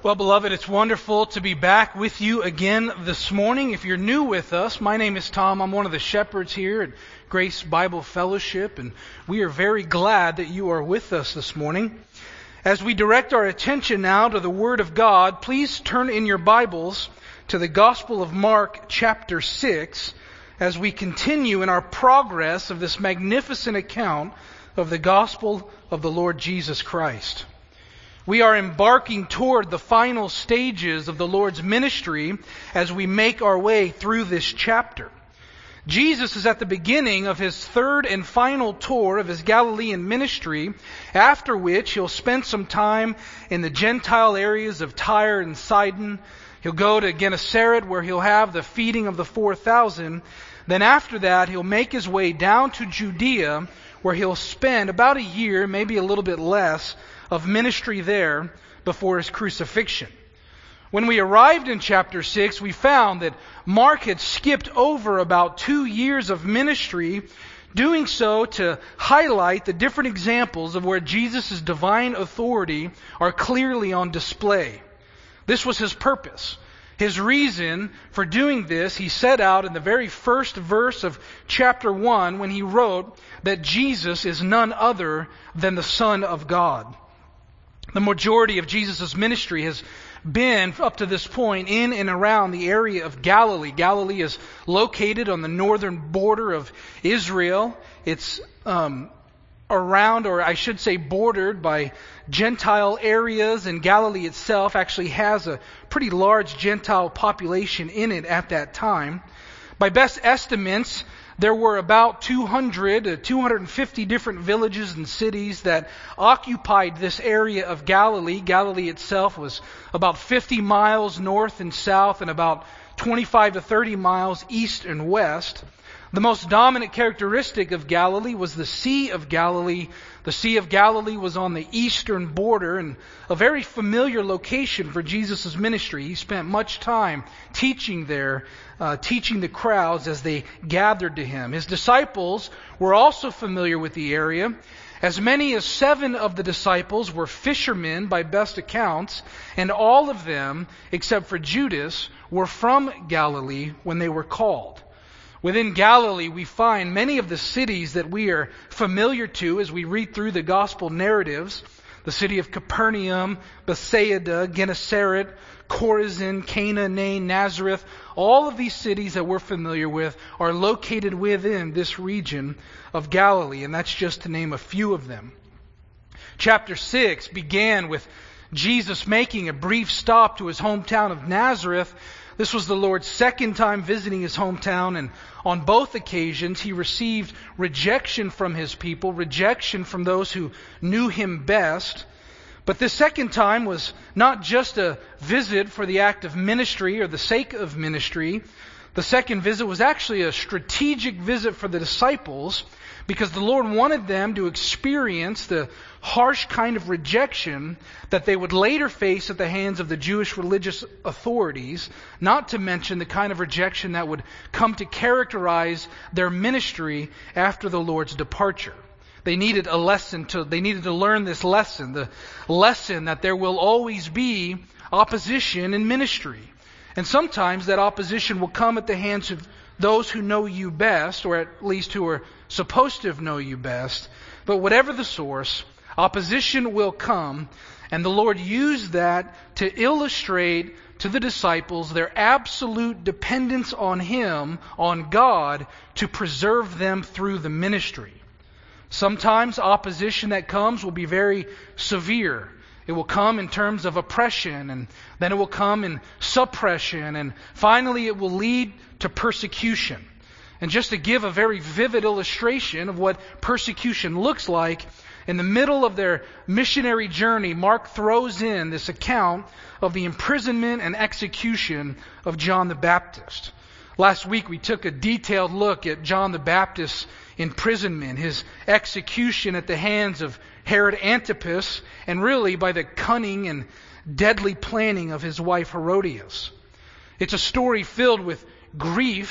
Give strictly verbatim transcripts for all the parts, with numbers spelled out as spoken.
Well, beloved, it's wonderful to be back with you again this morning. If you're new with us, my name is Tom. I'm one of the shepherds here at Grace Bible Fellowship, and we are very glad that you are with us this morning. As we direct our attention now to the Word of God, please turn in your Bibles to the Gospel of Mark, chapter six, as we continue in our progress of this magnificent account of the Gospel of the Lord Jesus Christ. We are embarking toward the final stages of the Lord's ministry as we make our way through this chapter. Jesus is at the beginning of His third and final tour of His Galilean ministry, after which He'll spend some time in the Gentile areas of Tyre and Sidon. He'll go to Gennesaret, where He'll have the feeding of the four thousand. Then after that, He'll make His way down to Judea, where He'll spend about a year, maybe a little bit less, of ministry there before His crucifixion. When we arrived in chapter six, we found that Mark had skipped over about two years of ministry, doing so to highlight the different examples of where Jesus' divine authority are clearly on display. This was His purpose. His reason for doing this, He set out in the very first verse of chapter one when He wrote that Jesus is none other than the Son of God. The majority of Jesus' ministry has been, up to this point, in and around the area of Galilee. Galilee is located on the northern border of Israel. It's um, around, or I should say bordered by Gentile areas, and Galilee itself actually has a pretty large Gentile population in it at that time. By best estimates, there were about two hundred to two hundred fifty different villages and cities that occupied this area of Galilee. Galilee itself was about fifty miles north and south and about twenty-five to thirty miles east and west. The most dominant characteristic of Galilee was the Sea of Galilee. The Sea of Galilee was on the eastern border and a very familiar location for Jesus' ministry. He spent much time teaching there, uh, teaching the crowds as they gathered to Him. His disciples were also familiar with the area. As many as seven of the disciples were fishermen by best accounts, and all of them, except for Judas, were from Galilee when they were called. Within Galilee, we find many of the cities that we are familiar to as we read through the gospel narratives. The city of Capernaum, Bethsaida, Gennesaret, Chorazin, Cana, Nain, Nazareth. All of these cities that we're familiar with are located within this region of Galilee, and that's just to name a few of them. Chapter six began with Jesus making a brief stop to His hometown of Nazareth. This was the Lord's second time visiting His hometown, and on both occasions He received rejection from His people, rejection from those who knew Him best. But this second time was not just a visit for the act of ministry or the sake of ministry. The second visit was actually a strategic visit for the disciples, because the Lord wanted them to experience the harsh kind of rejection that they would later face at the hands of the Jewish religious authorities, not to mention the kind of rejection that would come to characterize their ministry after the Lord's departure. They needed a lesson to, they needed to learn this lesson, the lesson that there will always be opposition in ministry. And sometimes that opposition will come at the hands of those who know you best, or at least who are supposed to know you best. But whatever the source, opposition will come, and the Lord used that to illustrate to the disciples their absolute dependence on Him, on God, to preserve them through the ministry. Sometimes opposition that comes will be very severe. It will come in terms of oppression, and then it will come in suppression, and finally it will lead to persecution. And just to give a very vivid illustration of what persecution looks like, in the middle of their missionary journey, Mark throws in this account of the imprisonment and execution of John the Baptist. Last week we took a detailed look at John the Baptist's imprisonment, his execution at the hands of Herod Antipas, and really by the cunning and deadly planning of his wife Herodias. It's a story filled with grief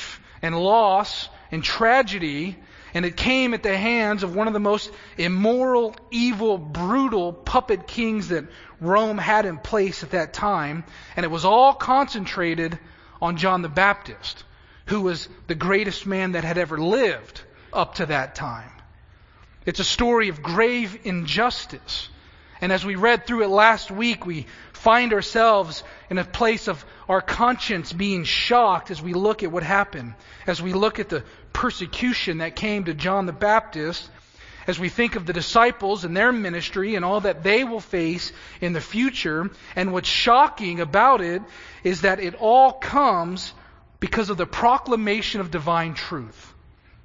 and loss and tragedy, and it came at the hands of one of the most immoral, evil, brutal puppet kings that Rome had in place at that time. And it was all concentrated on John the Baptist, who was the greatest man that had ever lived up to that time. It's a story of grave injustice. And as we read through it last week, we find ourselves in a place of our conscience being shocked as we look at what happened, as we look at the persecution that came to John the Baptist, as we think of the disciples and their ministry and all that they will face in the future. And what's shocking about it is that it all comes because of the proclamation of divine truth.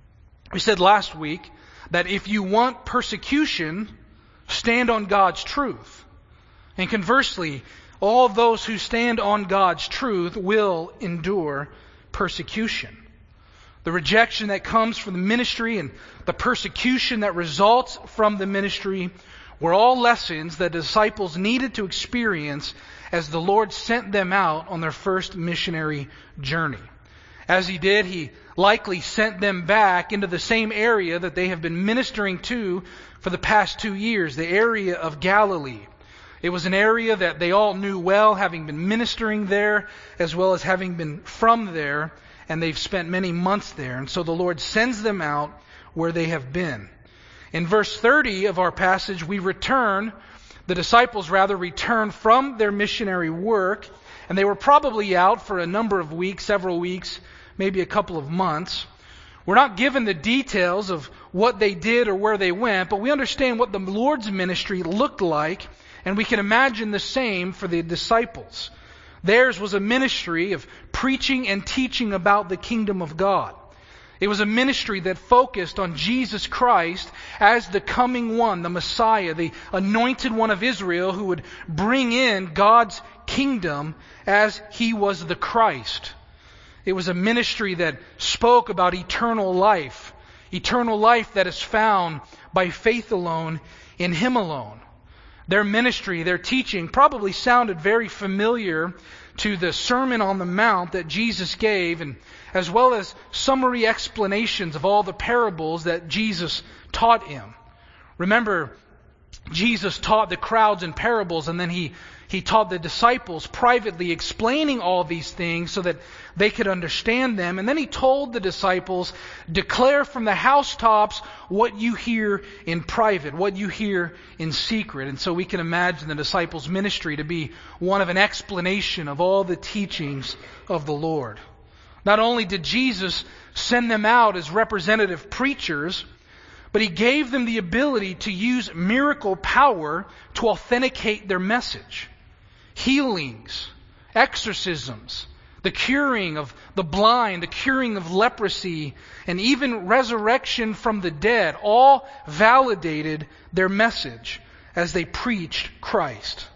We said last week that if you want persecution, stand on God's truth. And conversely, all those who stand on God's truth will endure persecution. The rejection that comes from the ministry and the persecution that results from the ministry were all lessons that the disciples needed to experience as the Lord sent them out on their first missionary journey. As He did, He likely sent them back into the same area that they have been ministering to for the past two years, the area of Galilee. It was an area that they all knew well, having been ministering there, as well as having been from there, and they've spent many months there. And so the Lord sends them out where they have been. In verse thirty of our passage, we return, the disciples rather return from their missionary work, and they were probably out for a number of weeks, several weeks, maybe a couple of months. We're not given the details of what they did or where they went, but we understand what the Lord's ministry looked like, and we can imagine the same for the disciples. Theirs was a ministry of preaching and teaching about the kingdom of God. It was a ministry that focused on Jesus Christ as the coming one, the Messiah, the anointed one of Israel who would bring in God's kingdom as He was the Christ. It was a ministry that spoke about eternal life, eternal life that is found by faith alone in Him alone. Their ministry, their teaching probably sounded very familiar to the Sermon on the Mount that Jesus gave, and as well as summary explanations of all the parables that Jesus taught Him. Remember, Jesus taught the crowds in parables, and then He He taught the disciples privately, explaining all these things so that they could understand them. And then He told the disciples, declare from the housetops what you hear in private, what you hear in secret. And so we can imagine the disciples' ministry to be one of an explanation of all the teachings of the Lord. Not only did Jesus send them out as representative preachers, but He gave them the ability to use miracle power to authenticate their message. Healings, exorcisms, the curing of the blind, the curing of leprosy, and even resurrection from the dead all validated their message as they preached Christ.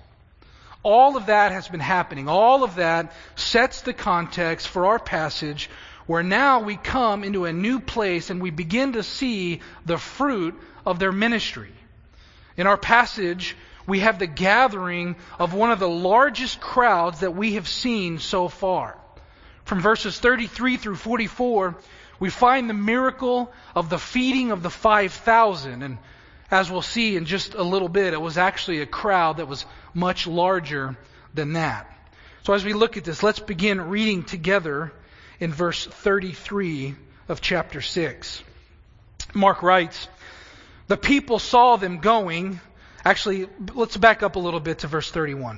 All of that has been happening. All of that sets the context for our passage, where now we come into a new place and we begin to see the fruit of their ministry. In our passage, we have the gathering of one of the largest crowds that we have seen so far. From verses thirty-three through forty-four, we find the miracle of the feeding of the five thousand. And as we'll see in just a little bit, it was actually a crowd that was much larger than that. So as we look at this, let's begin reading together in verse thirty-three of chapter six. Mark writes, the people saw them going. Actually, let's back up a little bit to verse thirty-one.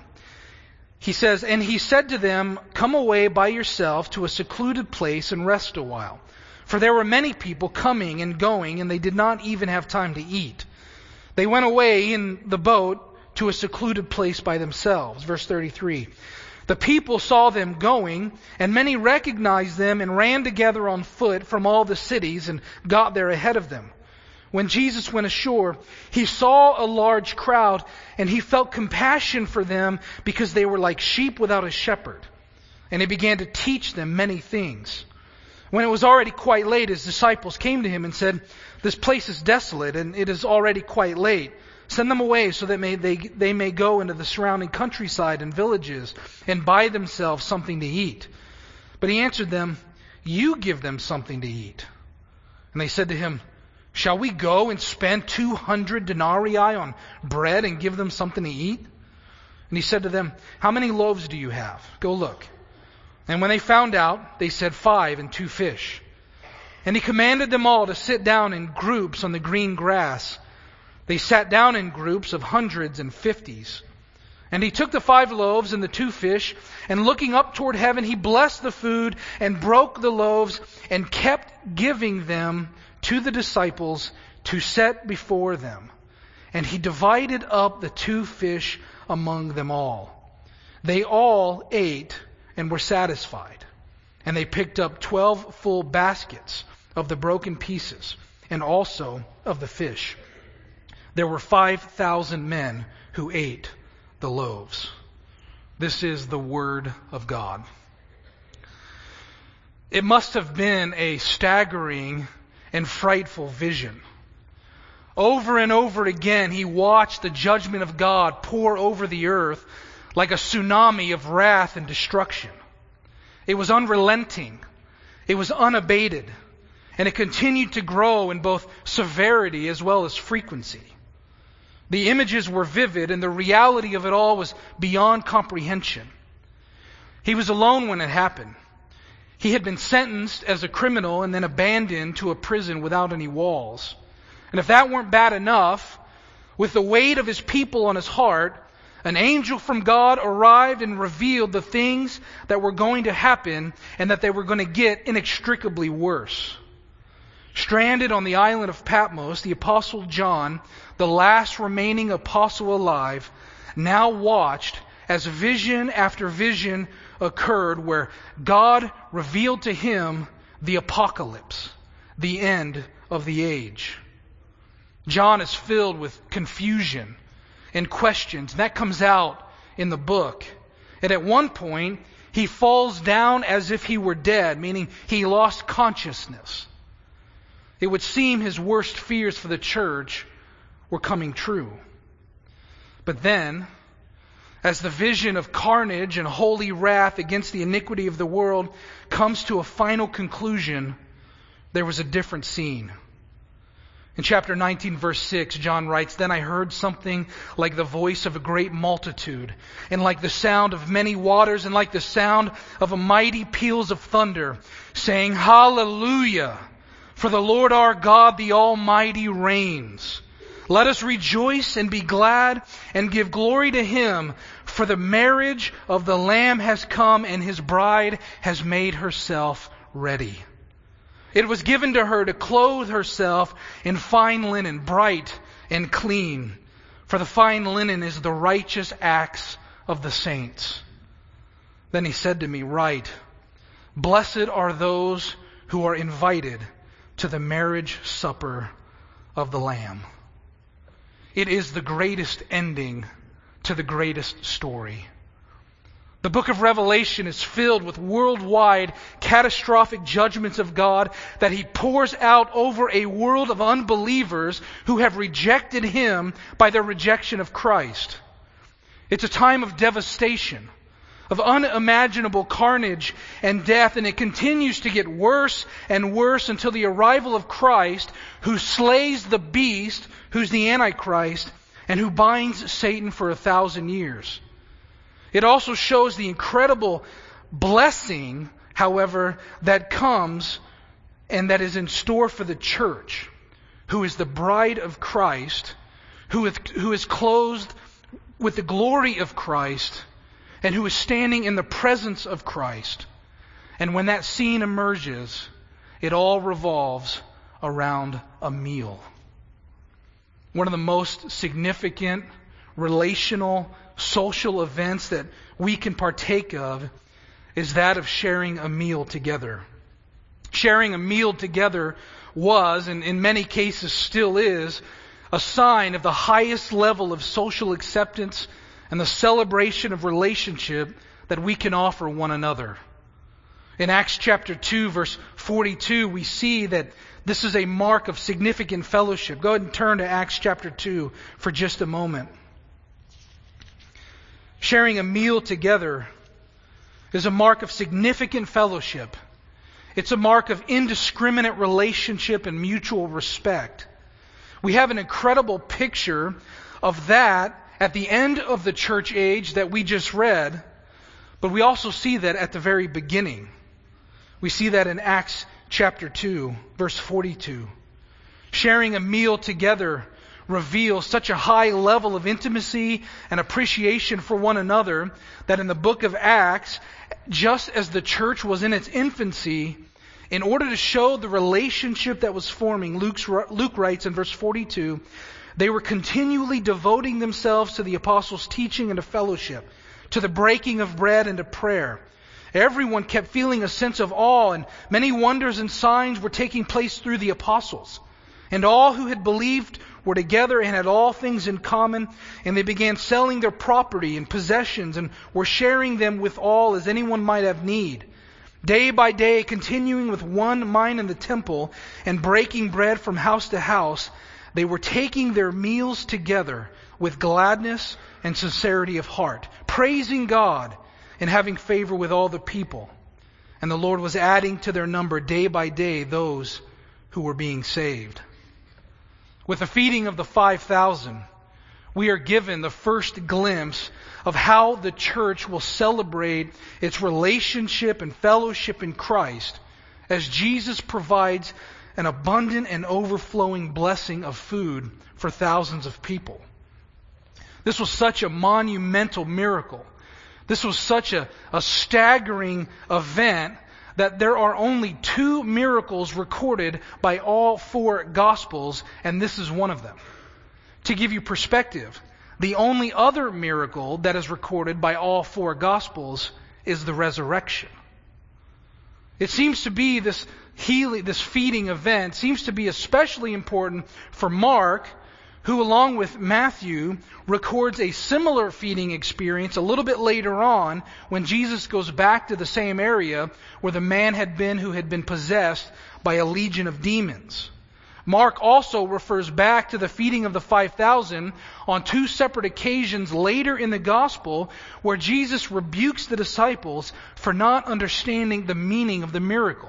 He says, and He said to them, come away by yourself to a secluded place and rest a while. For there were many people coming and going, and they did not even have time to eat. They went away in the boat to a secluded place by themselves. Verse thirty-three. The people saw them going, and many recognized them and ran together on foot from all the cities and got there ahead of them. When Jesus went ashore, He saw a large crowd, and He felt compassion for them because they were like sheep without a shepherd. And He began to teach them many things. When it was already quite late, His disciples came to Him and said, this place is desolate, and it is already quite late. Send them away so that may, they, they may go into the surrounding countryside and villages and buy themselves something to eat. But He answered them, "You give them something to eat." And they said to him, "Shall we go and spend two hundred denarii on bread and give them something to eat?" And he said to them, "How many loaves do you have? Go look." And when they found out, they said, "Five and two fish." And he commanded them all to sit down in groups on the green grass. They sat down in groups of hundreds and fifties. And he took the five loaves and the two fish, and looking up toward heaven, he blessed the food and broke the loaves and kept giving them to the disciples to set before them. And he divided up the two fish among them all. They all ate and were satisfied. And they picked up twelve full baskets of the broken pieces and also of the fish. There were five thousand men who ate the loaves. This is the word of God. It must have been a staggering and frightful vision. Over and over again, he watched the judgment of God pour over the earth like a tsunami of wrath and destruction. It was unrelenting. It was unabated. And it continued to grow in both severity as well as frequency. The images were vivid, and the reality of it all was beyond comprehension. He was alone when it happened. He had been sentenced as a criminal and then abandoned to a prison without any walls. And if that weren't bad enough, with the weight of his people on his heart, an angel from God arrived and revealed the things that were going to happen and that they were going to get inextricably worse. Stranded on the island of Patmos, the Apostle John, the last remaining apostle alive, now watched as vision after vision occurred where God revealed to him the apocalypse, the end of the age. John is filled with confusion and questions. That comes out in the book. And at one point, he falls down as if he were dead, meaning he lost consciousness. It would seem his worst fears for the church were coming true. But then, as the vision of carnage and holy wrath against the iniquity of the world comes to a final conclusion, there was a different scene. In chapter nineteen, verse six, John writes, "Then I heard something like the voice of a great multitude, and like the sound of many waters, and like the sound of a mighty peals of thunder, saying, Hallelujah! For the Lord our God, the Almighty, reigns. Let us rejoice and be glad and give glory to Him, for the marriage of the Lamb has come, and His bride has made herself ready. It was given to her to clothe herself in fine linen, bright and clean. For the fine linen is the righteous acts of the saints." Then he said to me, "Write, blessed are those who are invited to the marriage supper of the Lamb." It is the greatest ending to the greatest story. The book of Revelation is filled with worldwide catastrophic judgments of God that He pours out over a world of unbelievers who have rejected Him by their rejection of Christ. It's a time of devastation, of unimaginable carnage and death, and it continues to get worse and worse until the arrival of Christ, who slays the beast, who's the Antichrist, and who binds Satan for a thousand years. It also shows the incredible blessing, however, that comes and that is in store for the church, who is the bride of Christ, who is, who is clothed with the glory of Christ, and who is standing in the presence of Christ. And when that scene emerges, it all revolves around a meal. One of the most significant relational, social events that we can partake of is that of sharing a meal together. Sharing a meal together was, and in many cases still is, a sign of the highest level of social acceptance and the celebration of relationship that we can offer one another. In Acts chapter two, verse forty-two, we see that this is a mark of significant fellowship. Go ahead and turn to Acts chapter two for just a moment. Sharing a meal together is a mark of significant fellowship. It's a mark of indiscriminate relationship and mutual respect. We have an incredible picture of that at the end of the church age that we just read, but we also see that at the very beginning. We see that in Acts chapter two, verse forty-two. Sharing a meal together reveals such a high level of intimacy and appreciation for one another that in the book of Acts, just as the church was in its infancy, in order to show the relationship that was forming, Luke's, Luke writes in verse forty-two, they were continually devoting themselves to the apostles' teaching and to fellowship, to the breaking of bread and to prayer. Everyone kept feeling a sense of awe, and many wonders and signs were taking place through the apostles. And all who had believed were together and had all things in common, and they began selling their property and possessions and were sharing them with all as anyone might have need. Day by day, continuing with one mind in the temple and breaking bread from house to house, they were taking their meals together with gladness and sincerity of heart, praising God and having favor with all the people. And the Lord was adding to their number day by day those who were being saved. With the feeding of the five thousand, we are given the first glimpse of how the church will celebrate its relationship and fellowship in Christ as Jesus provides an abundant and overflowing blessing of food for thousands of people. This was such a monumental miracle. This was such a, a staggering event that there are only two miracles recorded by all four Gospels, and this is one of them. To give you perspective, the only other miracle that is recorded by all four Gospels is the resurrection. It seems to be this healing, this feeding event seems to be especially important for Mark, who along with Matthew records a similar feeding experience a little bit later on when Jesus goes back to the same area where the man had been who had been possessed by a legion of demons. Mark also refers back to the feeding of the five thousand on two separate occasions later in the gospel where Jesus rebukes the disciples for not understanding the meaning of the miracle.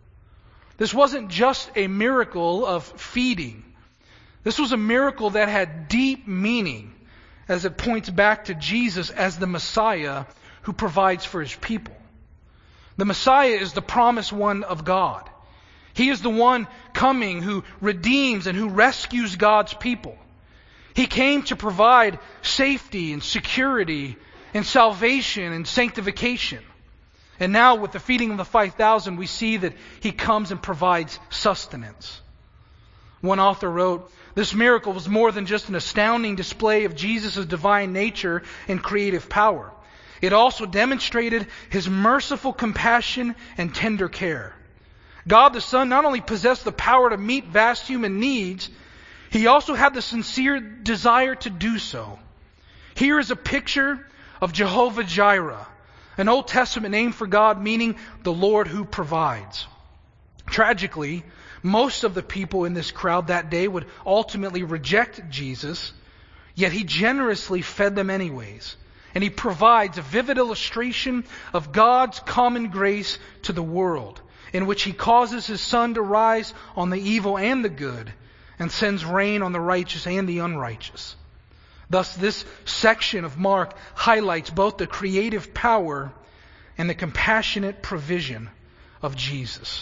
This wasn't just a miracle of feeding. This was a miracle that had deep meaning as it points back to Jesus as the Messiah who provides for His people. The Messiah is the promised one of God. He is the one coming who redeems and who rescues God's people. He came to provide safety and security and salvation and sanctification. And now with the feeding of the five thousand, we see that He comes and provides sustenance. One author wrote, "This miracle was more than just an astounding display of Jesus' divine nature and creative power. It also demonstrated His merciful compassion and tender care. God the Son not only possessed the power to meet vast human needs, He also had the sincere desire to do so. Here is a picture of Jehovah Jireh, an Old Testament name for God meaning the Lord who provides. Tragically, most of the people in this crowd that day would ultimately reject Jesus, yet He generously fed them anyways. And He provides a vivid illustration of God's common grace to the world, in which He causes His sun to rise on the evil and the good, and sends rain on the righteous and the unrighteous. Thus, this section of Mark highlights both the creative power and the compassionate provision of Jesus.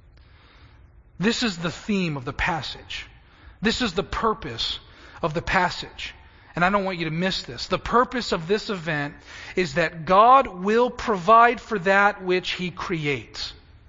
This is the theme of the passage. This is the purpose of the passage. And I don't want you to miss this. The purpose of this event is that God will provide for that which He creates.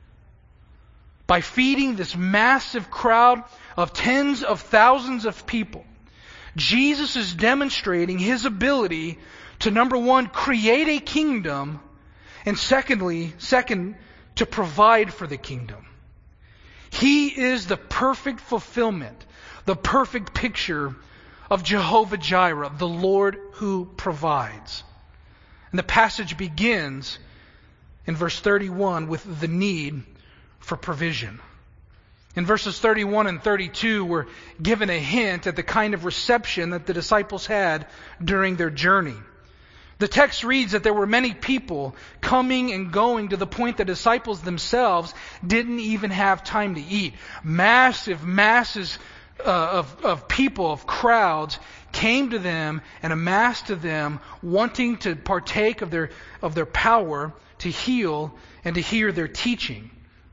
By feeding this massive crowd of tens of thousands of people, Jesus is demonstrating His ability to, number one, create a kingdom, and secondly, second, to provide for the kingdom. He is the perfect fulfillment, the perfect picture of Jehovah Jireh, the Lord who provides. And the passage begins in verse thirty-one with the need for provision. In verses thirty-one and thirty-two, we're given a hint at the kind of reception that the disciples had during their journey. The text reads that there were many people coming and going to the point the disciples themselves didn't even have time to eat. Massive masses uh, of, of people, of crowds, came to them and amassed to them, wanting to partake of their of their power to heal and to hear their teaching.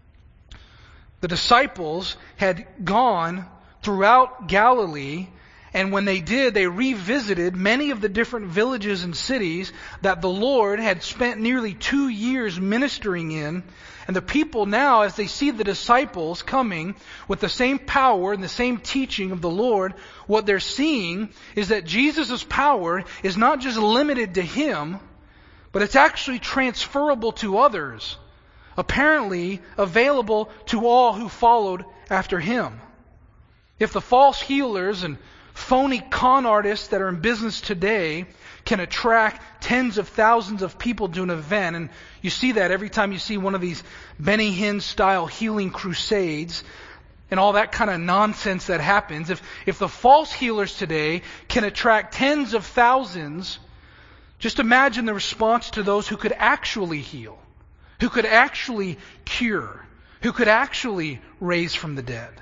The disciples had gone throughout Galilee, and when they did, they revisited many of the different villages and cities that the Lord had spent nearly two years ministering in. And the people now, as they see the disciples coming with the same power and the same teaching of the Lord, what they're seeing is that Jesus' power is not just limited to Him, but it's actually transferable to others, apparently available to all who followed after Him. If the false healers and phony con artists that are in business today can attract tens of thousands of people to an event, and you see that every time you see one of these Benny Hinn style healing crusades and all that kind of nonsense that happens. If, if the false healers today can attract tens of thousands, just imagine the response to those who could actually heal, who could actually cure, who could actually raise from the dead.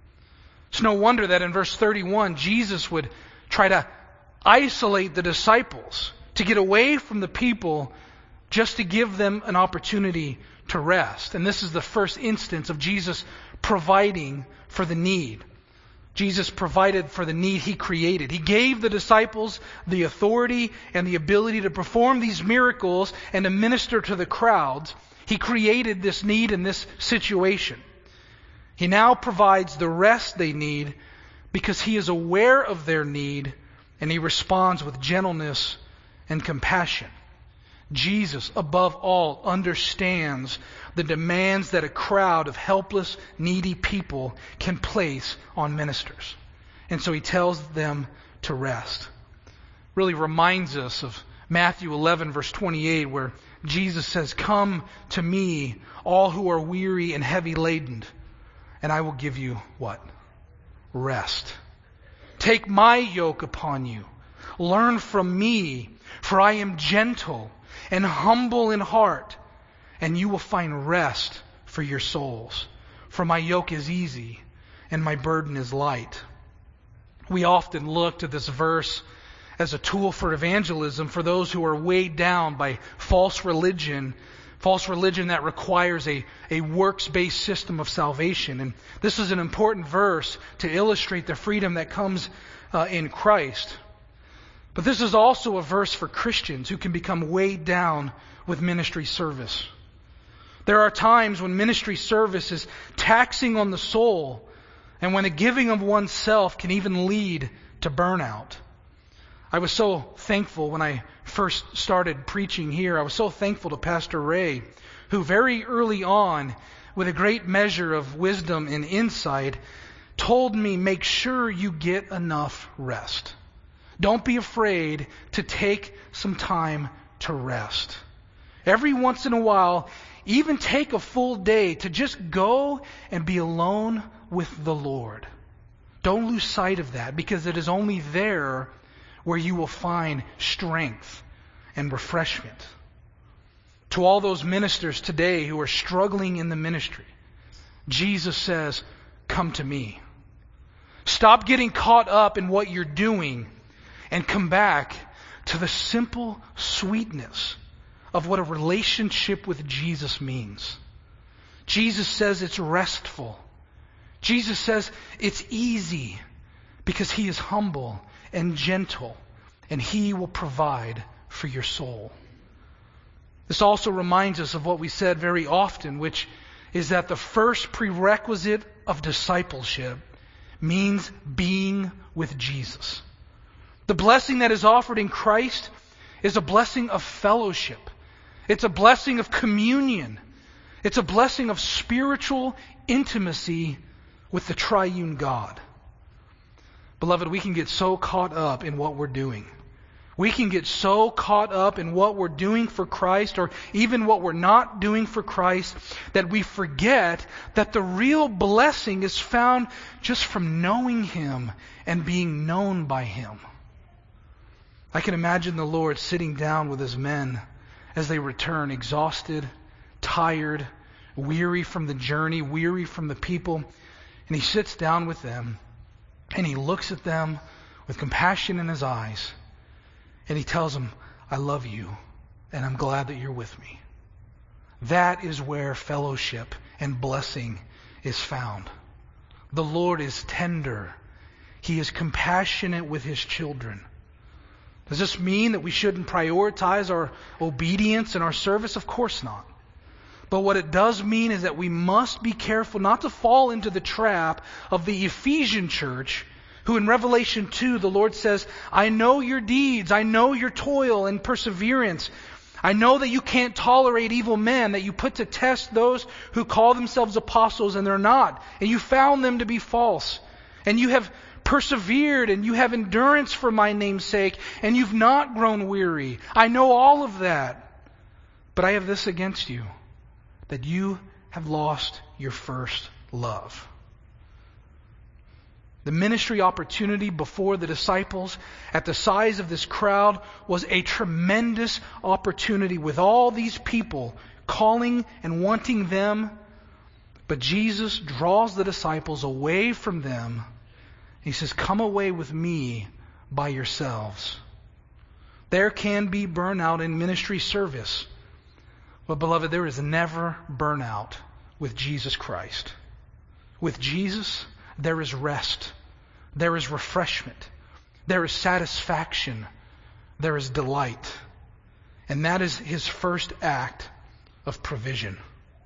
It's no wonder that in verse thirty-one, Jesus would try to isolate the disciples, to get away from the people, just to give them an opportunity to rest. And this is the first instance of Jesus providing for the need. Jesus provided for the need He created. He gave the disciples the authority and the ability to perform these miracles and to minister to the crowds. He created this need in this situation. He now provides the rest they need because He is aware of their need, and He responds with gentleness and compassion. Jesus, above all, understands the demands that a crowd of helpless, needy people can place on ministers. And so He tells them to rest. Really reminds us of Matthew eleven, verse twenty-eight, where Jesus says, "Come to me, all who are weary and heavy laden, and I will give you" what? Rest. "Take my yoke upon you. Learn from me, for I am gentle and humble in heart, and you will find rest for your souls. For my yoke is easy and my burden is light." We often look to this verse as a tool for evangelism for those who are weighed down by false religion, false religion that requires a, a works-based system of salvation. And this is an important verse to illustrate the freedom that comes uh, in Christ. But this is also a verse for Christians who can become weighed down with ministry service. There are times when ministry service is taxing on the soul, and when the giving of oneself can even lead to burnout. I was so thankful when I first started preaching here. I was so thankful to Pastor Ray, who very early on, with a great measure of wisdom and insight, told me, make sure you get enough rest. Don't be afraid to take some time to rest. Every once in a while, even take a full day to just go and be alone with the Lord. Don't lose sight of that, because it is only there where you will find strength and refreshment. To all those ministers today who are struggling in the ministry, Jesus says, "Come to me." Stop getting caught up in what you're doing and come back to the simple sweetness of what a relationship with Jesus means. Jesus says it's restful. Jesus says it's easy because He is humble and gentle, and He will provide for your soul. This also reminds us of what we said very often, which is that the first prerequisite of discipleship means being with Jesus. The blessing that is offered in Christ is a blessing of fellowship. It's a blessing of communion. It's a blessing of spiritual intimacy with the triune God. Beloved, we can get so caught up in what we're doing. We can get so caught up in what we're doing for Christ, or even what we're not doing for Christ, that we forget that the real blessing is found just from knowing Him and being known by Him. I can imagine the Lord sitting down with his men as they return, exhausted, tired, weary from the journey, weary from the people. And he sits down with them and he looks at them with compassion in his eyes. And he tells them, I love you and I'm glad that you're with me. That is where fellowship and blessing is found. The Lord is tender. He is compassionate with his children. Does this mean that we shouldn't prioritize our obedience and our service? Of course not. But what it does mean is that we must be careful not to fall into the trap of the Ephesian church, who in Revelation two, the Lord says, I know your deeds, I know your toil and perseverance. I know that you can't tolerate evil men, that you put to test those who call themselves apostles and they're not. And you found them to be false. And you have persevered and you have endurance for my name's sake, and you've not grown weary. I know all of that. But I have this against you, that you have lost your first love. The ministry opportunity before the disciples at the size of this crowd was a tremendous opportunity with all these people calling and wanting them. But Jesus draws the disciples away from them. He says, come away with me by yourselves. There can be burnout in ministry service. But beloved, there is never burnout with Jesus Christ. With Jesus, there is rest. There is refreshment. There is satisfaction. There is delight. And that is his first act of provision.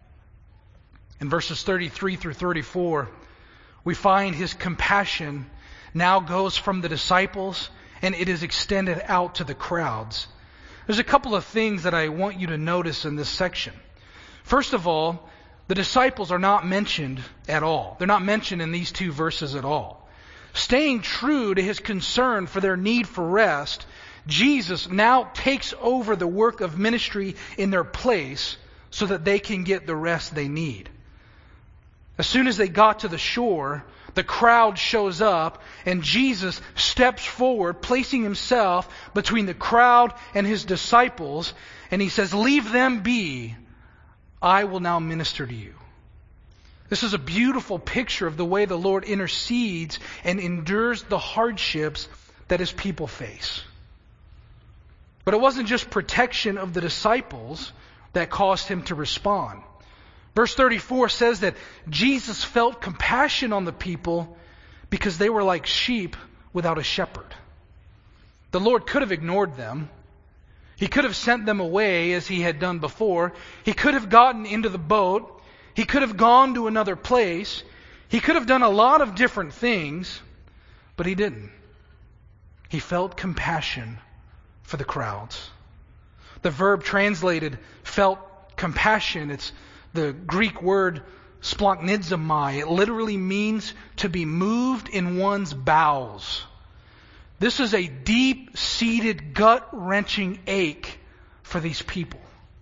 In verses thirty-three through thirty-four, we find his compassion now goes from the disciples and it is extended out to the crowds. There's a couple of things that I want you to notice in this section. First of all, the disciples are not mentioned at all. They're not mentioned in these two verses at all. Staying true to his concern for their need for rest, Jesus now takes over the work of ministry in their place so that they can get the rest they need. As soon as they got to the shore, the crowd shows up and Jesus steps forward, placing himself between the crowd and his disciples, and he says, leave them be. I will now minister to you. This is a beautiful picture of the way the Lord intercedes and endures the hardships that his people face. But it wasn't just protection of the disciples that caused him to respond. Verse thirty-four says that Jesus felt compassion on the people because they were like sheep without a shepherd. The Lord could have ignored them. He could have sent them away as he had done before. He could have gotten into the boat. He could have gone to another place. He could have done a lot of different things, but he didn't. He felt compassion for the crowds. The verb translated felt compassion. It's the Greek word splanchnizomai. It literally means to be moved in one's bowels. This is a deep-seated, gut-wrenching ache for these people.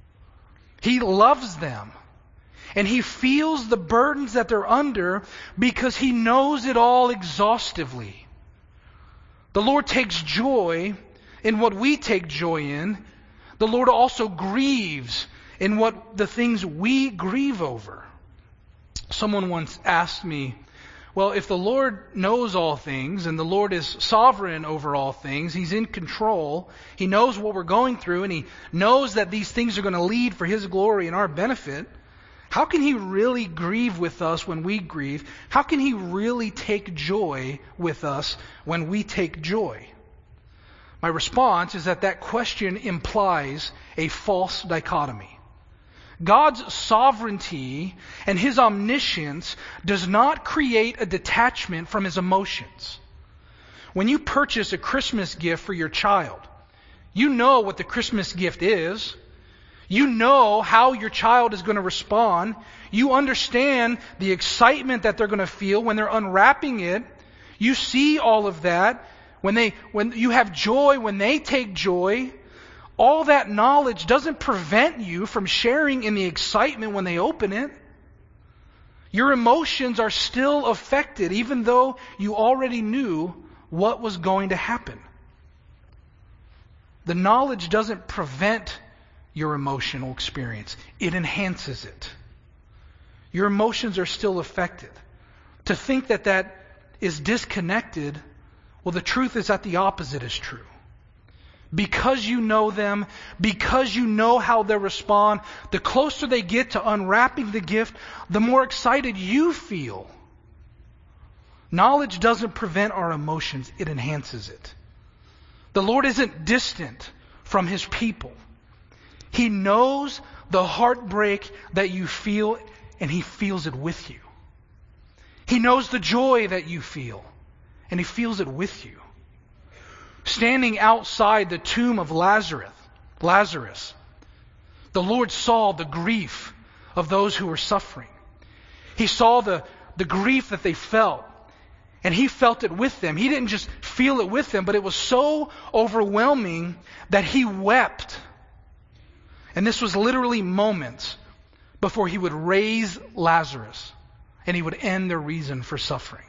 He loves them. And he feels the burdens that they're under because he knows it all exhaustively. The Lord takes joy in what we take joy in. The Lord also grieves in what the things we grieve over. Someone once asked me, well, if the Lord knows all things and the Lord is sovereign over all things, he's in control, he knows what we're going through, and he knows that these things are going to lead for his glory and our benefit, how can he really grieve with us when we grieve? How can he really take joy with us when we take joy? My response is that that question implies a false dichotomy. God's sovereignty and his omniscience does not create a detachment from his emotions. When you purchase a Christmas gift for your child, you know what the Christmas gift is. You know how your child is going to respond. You understand the excitement that they're going to feel when they're unwrapping it. You see all of that. When they, when you have joy, when they take joy, all that knowledge doesn't prevent you from sharing in the excitement when they open it. Your emotions are still affected, even though you already knew what was going to happen. the knowledge doesn't prevent your emotional experience. It enhances it. Your emotions are still affected. To think that that is disconnected, well, the truth is that the opposite is true. Because you know them, because you know how they respond, the closer they get to unwrapping the gift, the more excited you feel. Knowledge doesn't prevent our emotions, it enhances it. The Lord isn't distant from His people. He knows the heartbreak that you feel, and He feels it with you. He knows the joy that you feel, and He feels it with you. Standing outside the tomb of Lazarus, Lazarus, the Lord saw the grief of those who were suffering. He saw the, the grief that they felt, and He felt it with them. He didn't just feel it with them, but it was so overwhelming that He wept. And this was literally moments before He would raise Lazarus, and He would end their reason for suffering.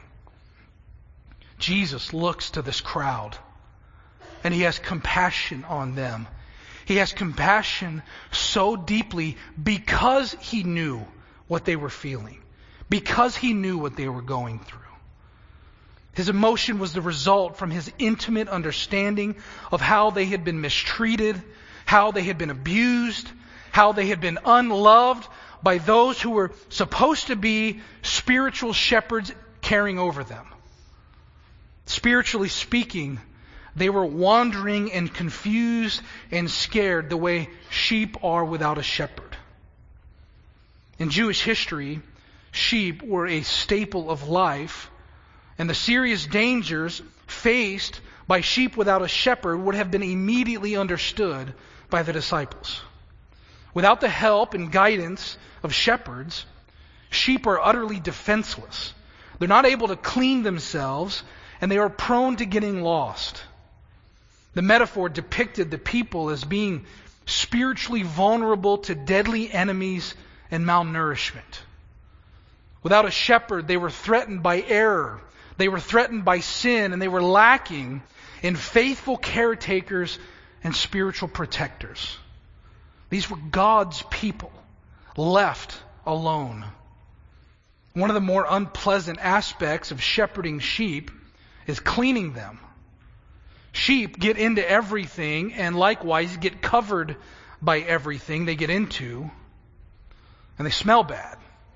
Jesus looks to this crowd, and He has compassion on them. He has compassion so deeply because He knew what they were feeling, because He knew what they were going through. His emotion was the result from His intimate understanding of how they had been mistreated, how they had been abused, how they had been unloved by those who were supposed to be spiritual shepherds caring over them. Spiritually speaking, they were wandering and confused and scared the way sheep are without a shepherd. In Jewish history, sheep were a staple of life, and the serious dangers faced by sheep without a shepherd would have been immediately understood by the disciples. Without the help and guidance of shepherds, sheep are utterly defenseless. They're not able to clean themselves, and they are prone to getting lost. The metaphor depicted the people as being spiritually vulnerable to deadly enemies and malnourishment. Without a shepherd, they were threatened by error. They were threatened by sin, and they were lacking in faithful caretakers and spiritual protectors. These were God's people, left alone. One of the more unpleasant aspects of shepherding sheep is cleaning them. Sheep get into everything and likewise get covered by everything they get into, and they smell bad.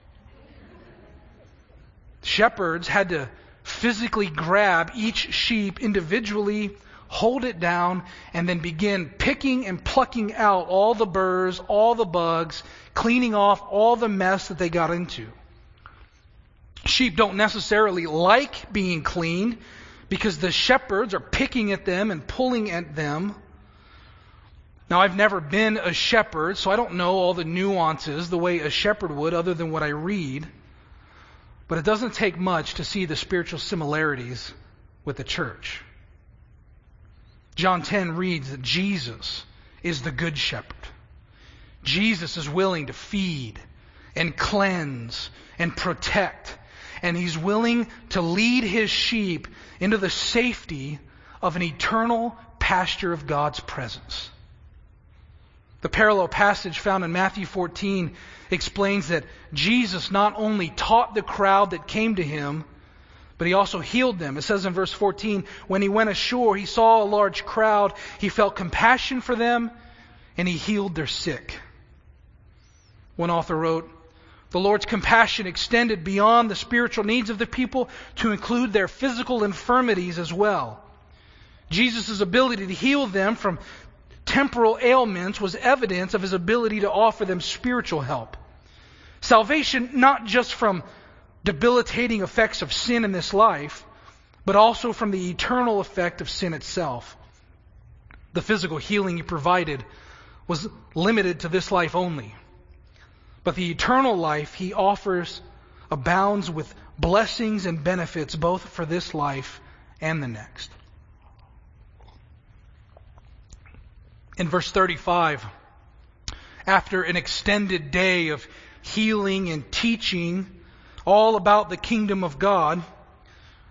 Shepherds had to physically grab each sheep individually, hold it down, and then begin picking and plucking out all the burrs, all the bugs, cleaning off all the mess that they got into. Sheep don't necessarily like being cleaned because the shepherds are picking at them and pulling at them. Now, I've never been a shepherd, so I don't know all the nuances the way a shepherd would other than what I read. But it doesn't take much to see the spiritual similarities with the church. John ten reads that Jesus is the good shepherd. Jesus is willing to feed and cleanse and protect. And He's willing to lead His sheep into the safety of an eternal pasture of God's presence. The parallel passage found in Matthew fourteen explains that Jesus not only taught the crowd that came to Him, but He also healed them. It says in verse fourteen, when He went ashore, He saw a large crowd. He felt compassion for them, and He healed their sick. One author wrote, the Lord's compassion extended beyond the spiritual needs of the people to include their physical infirmities as well. Jesus' ability to heal them from temporal ailments was evidence of His ability to offer them spiritual help. Salvation not just from debilitating effects of sin in this life, but also from the eternal effect of sin itself. The physical healing He provided was limited to this life only. But the eternal life He offers abounds with blessings and benefits both for this life and the next. In verse thirty-five, after an extended day of healing and teaching all about the kingdom of God,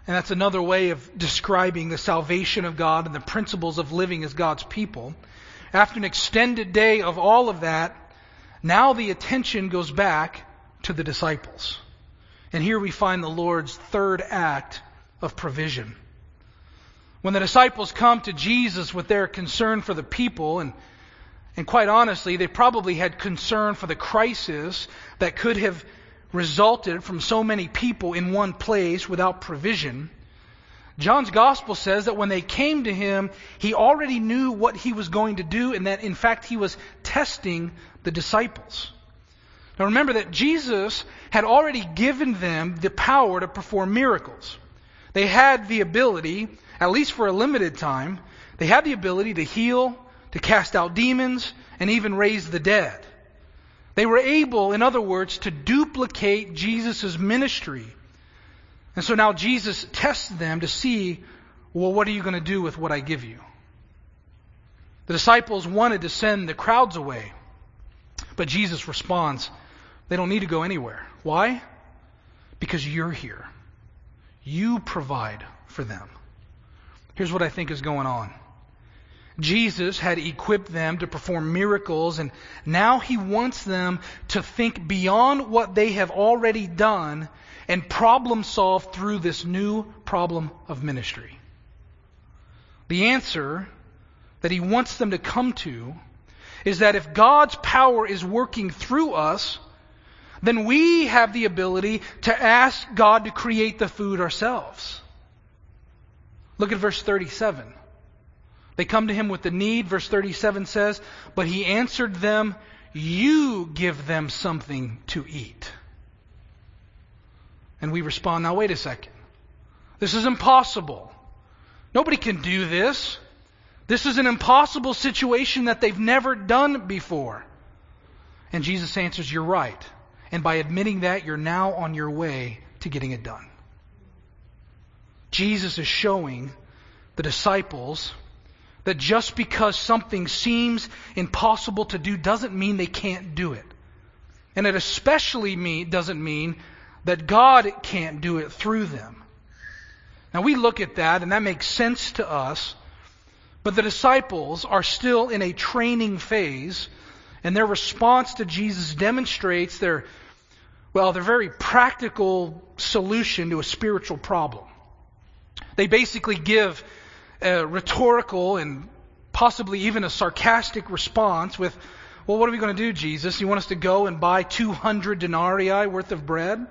And that's another way of describing the salvation of God and the principles of living as God's people. After an extended day of all of that, now the attention goes back to the disciples. And here we find the Lord's third act of provision. When the disciples come to Jesus with their concern for the people, and, and quite honestly, they probably had concern for the crisis that could have resulted from so many people in one place without provision. John's gospel says that when they came to him, he already knew what he was going to do, and that in fact he was testing the disciples. Now remember that Jesus had already given them the power to perform miracles. They had the ability, at least for a limited time, they had the ability to heal, to cast out demons, and even raise the dead. They were able, in other words, to duplicate Jesus' ministry. And so now Jesus tests them to see, well, what are you going to do with what I give you? The disciples wanted to send the crowds away. But Jesus responds, they don't need to go anywhere. Why? Because you're here. You provide for them. Here's what I think is going on. Jesus had equipped them to perform miracles, and now he wants them to think beyond what they have already done and problem solve through this new problem of ministry. The answer that he wants them to come to is that if God's power is working through us, then we have the ability to ask God to create the food ourselves. Look at verse thirty-seven. They come to him with the need. Verse thirty-seven says, but he answered them, you give them something to eat. And we respond, now wait a second. This is impossible. Nobody can do this. This is an impossible situation that they've never done before. And Jesus answers, you're right. And by admitting that, you're now on your way to getting it done. Jesus is showing the disciples that just because something seems impossible to do doesn't mean they can't do it. And it especially mean, doesn't mean that God can't do it through them. Now we look at that and that makes sense to us, but the disciples are still in a training phase, and their response to Jesus demonstrates their, well, their very practical solution to a spiritual problem. They basically give a rhetorical and possibly even a sarcastic response with, well, what are we going to do, Jesus? You want us to go and buy two hundred denarii worth of bread?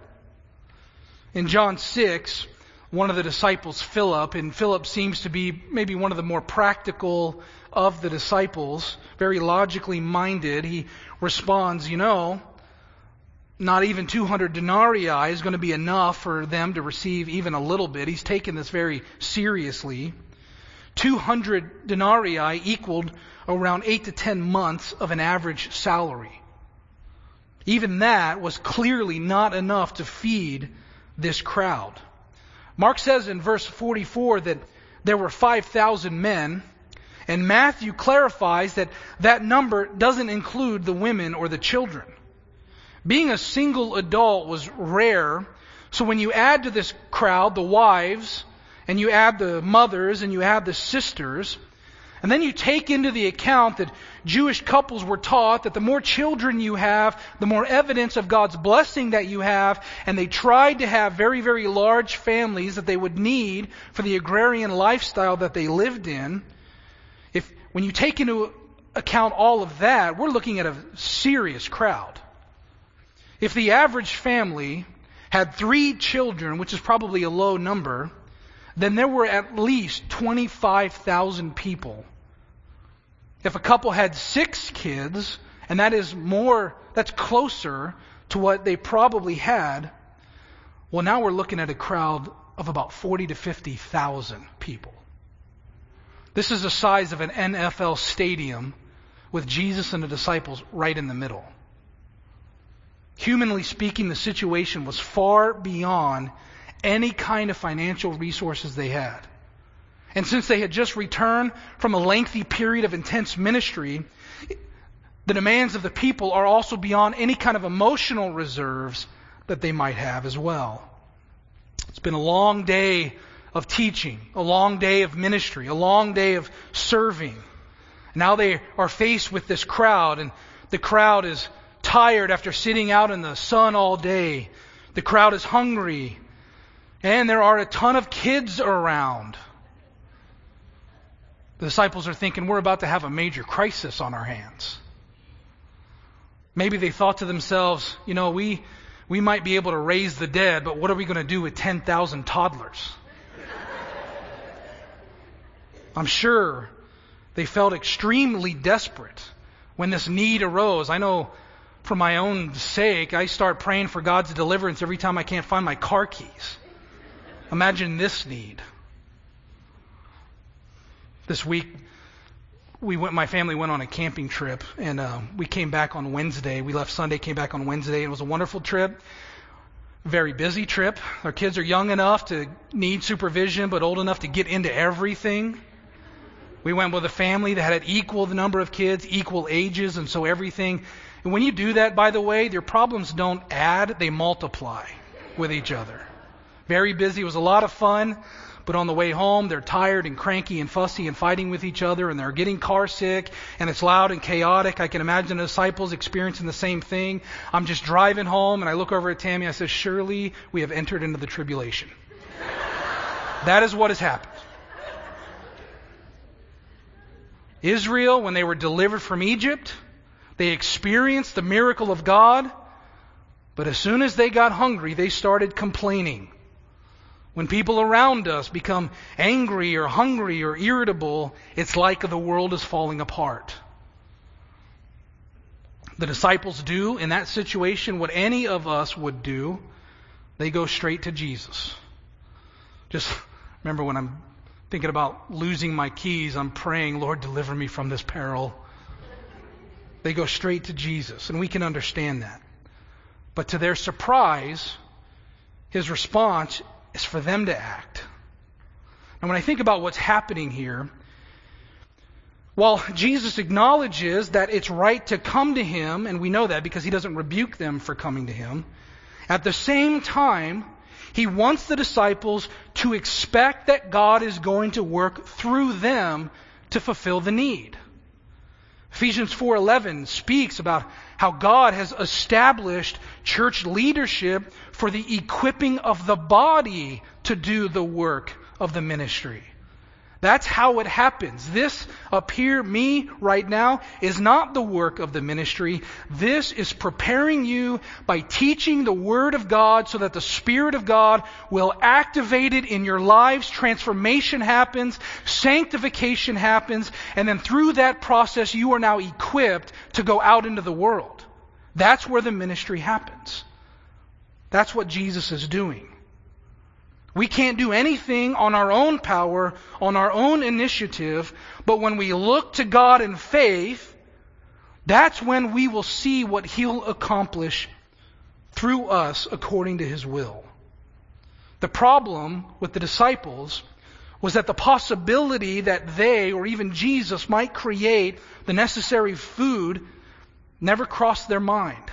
In John six, one of the disciples, Philip, and Philip seems to be maybe one of the more practical of the disciples, very logically minded, he responds, you know, not even two hundred denarii is going to be enough for them to receive even a little bit. He's taken this very seriously. two hundred denarii equaled around eight to ten months of an average salary. Even that was clearly not enough to feed this crowd. Mark says in verse forty-four that there were five thousand men, and Matthew clarifies that that number doesn't include the women or the children. Being a single adult was rare, so when you add to this crowd the wives, and you add the mothers, and you add the sisters, and then you take into the account that Jewish couples were taught that the more children you have, the more evidence of God's blessing that you have, and they tried to have very, very large families that they would need for the agrarian lifestyle that they lived in. If when you take into account all of that, we're looking at a serious crowd. If the average family had three children, which is probably a low number, then there were at least twenty-five thousand people. If a couple had six kids, and that is more, that's closer to what they probably had, well, now we're looking at a crowd of about forty to fifty thousand people. This is the size of an N F L stadium with Jesus and the disciples right in the middle. Humanly speaking, the situation was far beyond any kind of financial resources they had. And since they had just returned from a lengthy period of intense ministry, the demands of the people are also beyond any kind of emotional reserves that they might have as well. It's been a long day of teaching, a long day of ministry, a long day of serving. Now they are faced with this crowd, and the crowd is tired after sitting out in the sun all day. The crowd is hungry, and there are a ton of kids around. The disciples are thinking, we're about to have a major crisis on our hands. Maybe they thought to themselves, you know, we we might be able to raise the dead, but what are we going to do with ten thousand toddlers? I'm sure they felt extremely desperate when this need arose. I know for my own sake, I start praying for God's deliverance every time I can't find my car keys. Imagine this need. This week, we went. My family went on a camping trip, and uh, we came back on Wednesday. We left Sunday, came back on Wednesday, and it was a wonderful trip. Very busy trip. Our kids are young enough to need supervision, but old enough to get into everything. We went with a family that had equal the number of kids, equal ages, and so everything. And when you do that, by the way, your problems don't add, they multiply with each other. Very busy. It was a lot of fun. But on the way home, they're tired and cranky and fussy and fighting with each other, and they're getting car sick, and it's loud and chaotic. I can imagine the disciples experiencing the same thing. I'm just driving home, and I look over at Tammy. I said, surely we have entered into the tribulation. That is what has happened. Israel, when they were delivered from Egypt, they experienced the miracle of God, but as soon as they got hungry, they started complaining. When people around us become angry or hungry or irritable, it's like the world is falling apart. The disciples do in that situation what any of us would do. They go straight to Jesus. Just remember when I'm thinking about losing my keys, I'm praying, Lord, deliver me from this peril. They go straight to Jesus, and we can understand that. But to their surprise, his response is for them to act. And when I think about what's happening here, while Jesus acknowledges that it's right to come to him, and we know that because he doesn't rebuke them for coming to him, at the same time, he wants the disciples to expect that God is going to work through them to fulfill the need. Ephesians four eleven speaks about how God has established church leadership for the equipping of the body to do the work of the ministry. That's how it happens. This up here, me right now, is not the work of the ministry. This is preparing you by teaching the Word of God so that the Spirit of God will activate it in your lives. Transformation happens, sanctification happens, and then through that process you are now equipped to go out into the world. That's where the ministry happens. That's what Jesus is doing. We can't do anything on our own power, on our own initiative, but when we look to God in faith, that's when we will see what He'll accomplish through us according to His will. The problem with the disciples was that the possibility that they, or even Jesus, might create the necessary food never crossed their mind.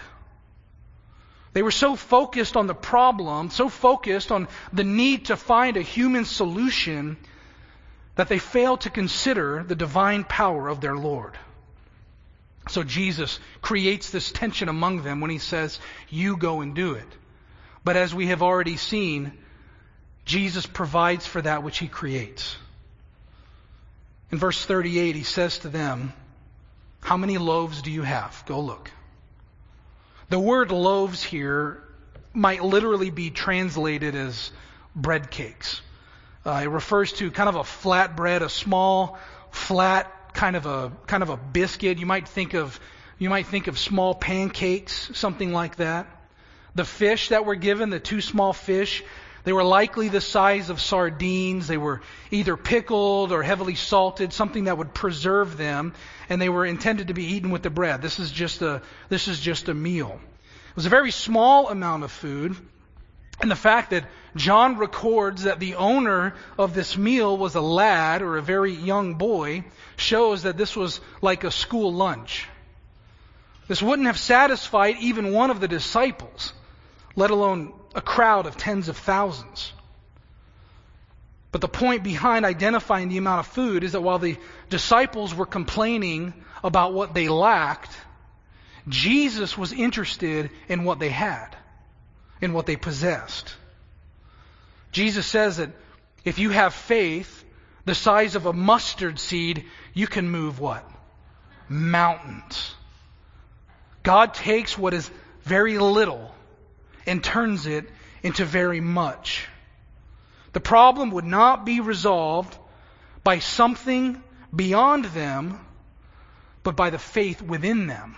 They were so focused on the problem, so focused on the need to find a human solution, that they failed to consider the divine power of their Lord. So Jesus creates this tension among them when He says, you go and do it. But as we have already seen, Jesus provides for that which He creates. In verse thirty-eight, He says to them, how many loaves do you have? Go look. The word loaves here might literally be translated as bread cakes. Uh, it refers to kind of a flat bread, a small, flat kind of a kind of a biscuit. You might think of you might think of small pancakes, something like that. The fish that were given, the two small fish, they were likely the size of sardines. They were either pickled or heavily salted, something that would preserve them, and they were intended to be eaten with the bread. This is just a this is just a meal. It was a very small amount of food, and the fact that John records that the owner of this meal was a lad or a very young boy shows that this was like a school lunch. This wouldn't have satisfied even one of the disciples, let alone a crowd of tens of thousands. But the point behind identifying the amount of food is that while the disciples were complaining about what they lacked, Jesus was interested in what they had, in what they possessed. Jesus says that if you have faith the size of a mustard seed, you can move what? Mountains. God takes what is very little and turns it into very much. The problem would not be resolved by something beyond them, but by the faith within them.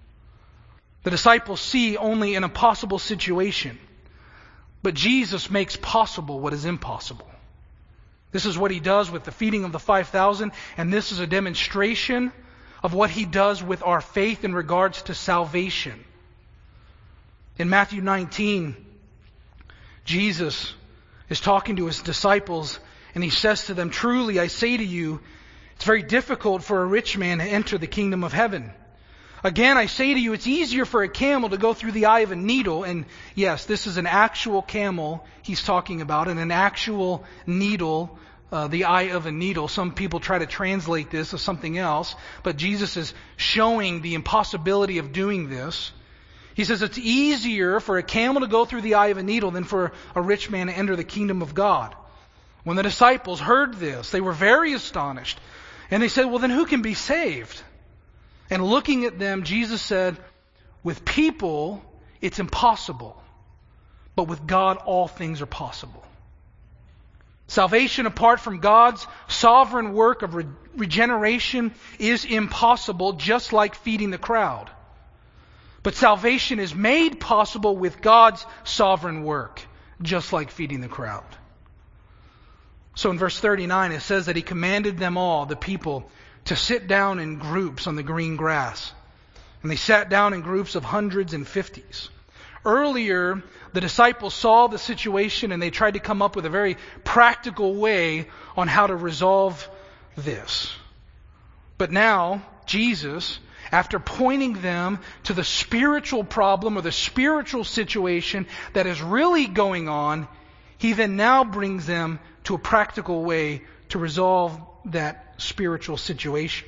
The disciples see only an impossible situation, but Jesus makes possible what is impossible. This is what he does with the feeding of the five thousand, and this is a demonstration of what he does with our faith in regards to salvation. In Matthew nineteen, Jesus is talking to his disciples, and he says to them, "Truly I say to you, it's very difficult for a rich man to enter the kingdom of heaven. Again, I say to you, it's easier for a camel to go through the eye of a needle." And yes, this is an actual camel he's talking about, and an actual needle, uh, the eye of a needle. Some people try to translate this as something else, but Jesus is showing the impossibility of doing this. He says it's easier for a camel to go through the eye of a needle than for a rich man to enter the kingdom of God. When the disciples heard this, they were very astonished. And they said, "Well, then who can be saved?" And looking at them, Jesus said, "With people, it's impossible. But with God, all things are possible." Salvation apart from God's sovereign work of re- regeneration is impossible, just like feeding the crowd. But salvation is made possible with God's sovereign work, just like feeding the crowd. So in verse thirty-nine, it says that he commanded them all, the people, to sit down in groups on the green grass. And they sat down in groups of hundreds and fifties. Earlier, the disciples saw the situation and they tried to come up with a very practical way on how to resolve this. But now, Jesus, after pointing them to the spiritual problem or the spiritual situation that is really going on, he then now brings them to a practical way to resolve that spiritual situation.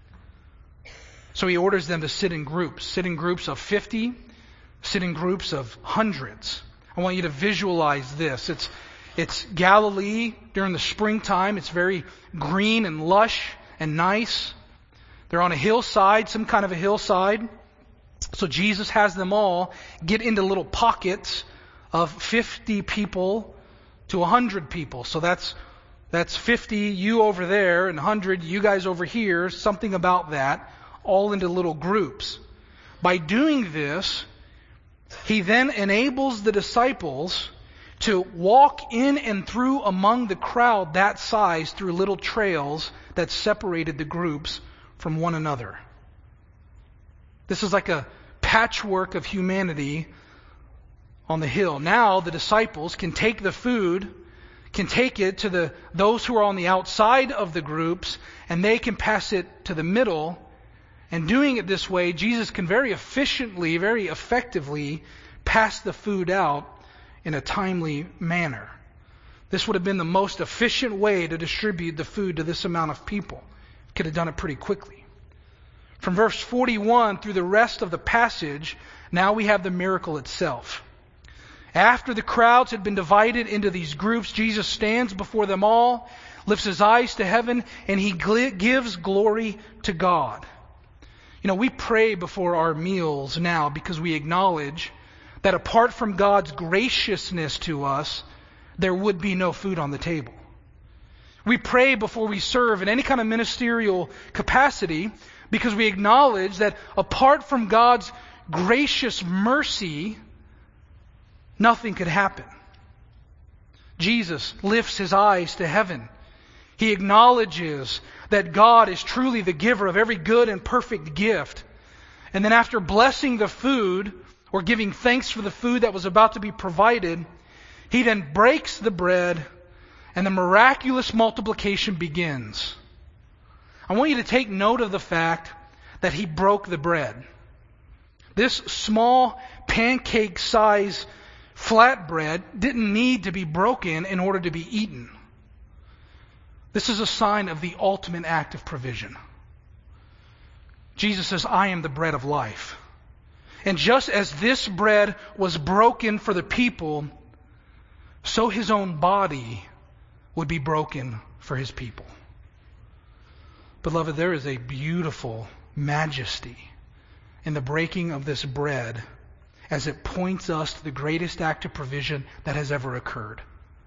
So he orders them to sit in groups, sit in groups of fifty, sit in groups of hundreds. I want you to visualize this. It's it's Galilee during the springtime. It's very green and lush and nice. They're on a hillside, some kind of a hillside. So Jesus has them all get into little pockets of fifty people to one hundred people. So that's that's fifty, you over there, and one hundred, you guys over here, something about that, all into little groups. By doing this, he then enables the disciples to walk in and through among the crowd that size through little trails that separated the groups from one another. This is like a patchwork of humanity on the hill. Now the disciples can take the food, can take it to the those who are on the outside of the groups, and they can pass it to the middle. And doing it this way, Jesus can very efficiently, very effectively pass the food out in a timely manner. This would have been the most efficient way to distribute the food to this amount of people. Could have done it pretty quickly. From verse forty-one through the rest of the passage, now we have the miracle itself. After the crowds had been divided into these groups, Jesus stands before them all, lifts his eyes to heaven, and he gl- gives glory to God. You know, we pray before our meals now because we acknowledge that apart from God's graciousness to us, there would be no food on the table. We pray before we serve in any kind of ministerial capacity because we acknowledge that apart from God's gracious mercy, nothing could happen. Jesus lifts his eyes to heaven. He acknowledges that God is truly the giver of every good and perfect gift. And then after blessing the food, or giving thanks for the food that was about to be provided, he then breaks the bread and the miraculous multiplication begins. I want you to take note of the fact that he broke the bread. This small pancake size flatbread didn't need to be broken in order to be eaten. This is a sign of the ultimate act of provision. Jesus says, I am the bread of life. And just as this bread was broken for the people, so his own body would be broken for his people. Beloved, there is a beautiful majesty in the breaking of this bread as it points us to the greatest act of provision that has ever occurred.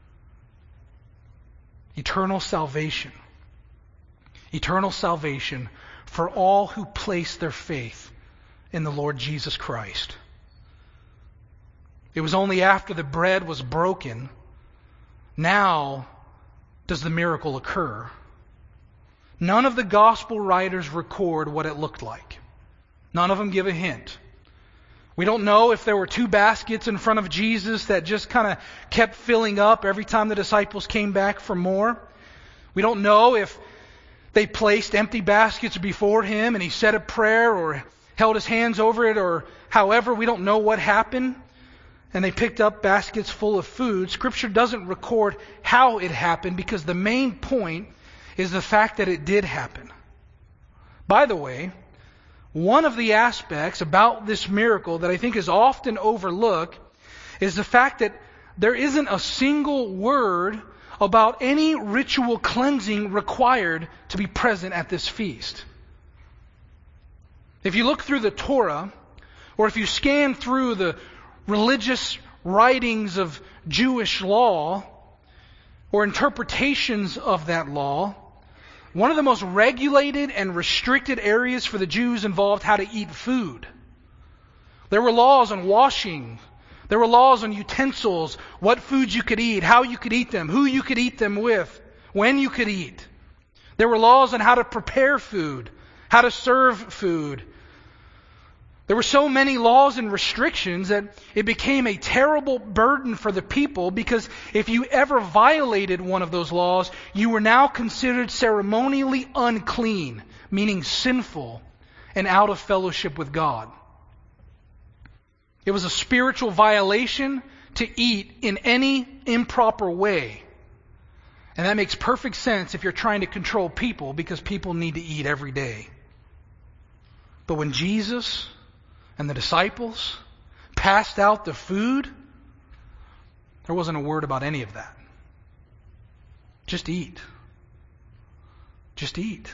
Eternal salvation. Eternal salvation for all who place their faith in the Lord Jesus Christ. It was only after the bread was broken, now does the miracle occur. None of the gospel writers record what it looked like. None of them give a hint. We don't know if there were two baskets in front of Jesus that just kind of kept filling up every time the disciples came back for more. We don't know if they placed empty baskets before him and he said a prayer or held his hands over it, or however, we don't know what happened. And they picked up baskets full of food. Scripture doesn't record how it happened because the main point is the fact that it did happen. By the way, one of the aspects about this miracle that I think is often overlooked is the fact that there isn't a single word about any ritual cleansing required to be present at this feast. If you look through the Torah, or if you scan through the religious writings of Jewish law, or interpretations of that law, one of the most regulated and restricted areas for the Jews involved how to eat food. There were laws on washing. There were laws on utensils, what foods you could eat, how you could eat them, who you could eat them with, when you could eat. There were laws on how to prepare food, how to serve food. There were so many laws and restrictions that it became a terrible burden for the people, because if you ever violated one of those laws, you were now considered ceremonially unclean, meaning sinful and out of fellowship with God. It was a spiritual violation to eat in any improper way. And that makes perfect sense if you're trying to control people, because people need to eat every day. But when Jesus and the disciples passed out the food, there wasn't a word about any of that. Just eat. Just eat.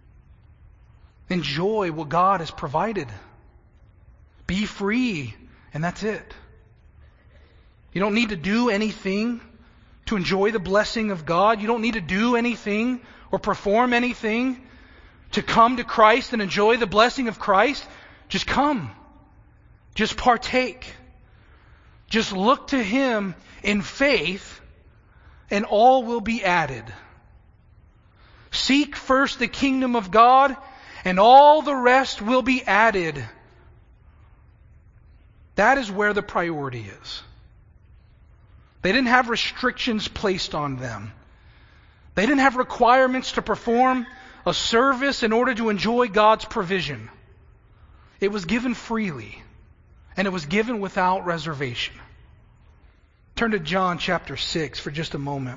Enjoy what God has provided. Be free, and that's it. You don't need to do anything to enjoy the blessing of God. You don't need to do anything or perform anything to come to Christ and enjoy the blessing of Christ. Just come. Just partake. Just look to Him in faith, and all will be added. Seek first the kingdom of God, and all the rest will be added. That is where the priority is. They didn't have restrictions placed on them. They didn't have requirements to perform a service in order to enjoy God's provision. It was given freely, and it was given without reservation. Turn to John chapter six for just a moment.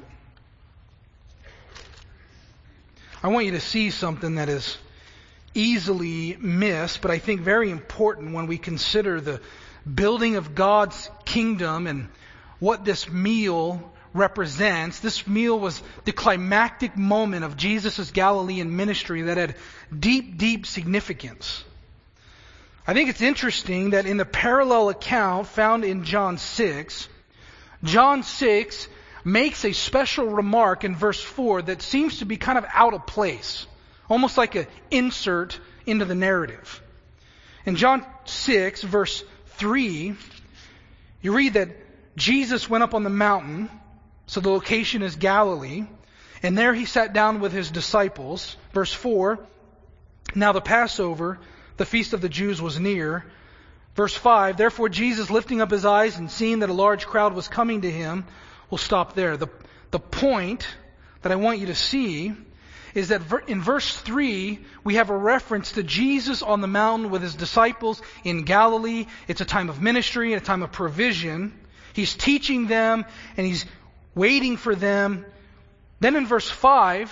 I want you to see something that is easily missed, but I think very important when we consider the building of God's kingdom and what this meal represents. This meal was the climactic moment of Jesus' Galilean ministry that had deep, deep significance. I think it's interesting that in the parallel account found in John six, John six makes a special remark in verse four that seems to be kind of out of place, almost like an insert into the narrative. In John six, verse three, you read that Jesus went up on the mountain, so the location is Galilee, and there he sat down with his disciples. Verse four, now the Passover, the feast of the Jews, was near. Verse five, therefore Jesus, lifting up his eyes and seeing that a large crowd was coming to him, we'll stop there. The, the point that I want you to see is that in verse three, we have a reference to Jesus on the mountain with his disciples in Galilee. It's a time of ministry and a time of provision. He's teaching them and he's waiting for them. Then in verse five,